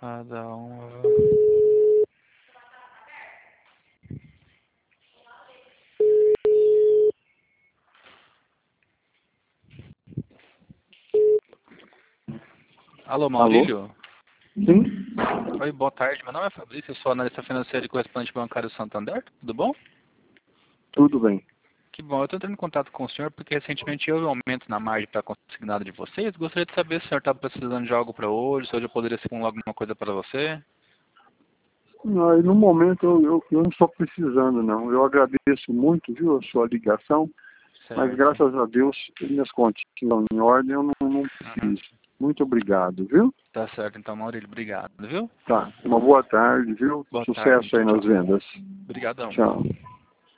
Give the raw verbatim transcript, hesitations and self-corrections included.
Cada um. Alô, Maurílio? Alô? Sim? Oi, boa tarde. Meu nome é Fabrício, eu sou analista financeiro e correspondente bancário Santander. Tudo bom? Tudo bem. Que bom. Eu estou entrando em contato com o senhor porque recentemente houve um aumento na margem para consignado de vocês. Gostaria de saber se o senhor está precisando de algo para hoje, se hoje eu poderia ser com alguma coisa para você. Não, e no momento eu, eu, eu não estou precisando, não. Eu agradeço muito, viu, a sua ligação, mas Certo. graças a Deus minhas contas estão em ordem, eu não, não Uhum. preciso. Muito obrigado, viu? Tá certo, então, Maurílio. Obrigado, viu? Tá. Uma boa tarde, viu? Boa tarde. Sucesso aí Tchau, nas tchau. vendas. Obrigadão. Tchau.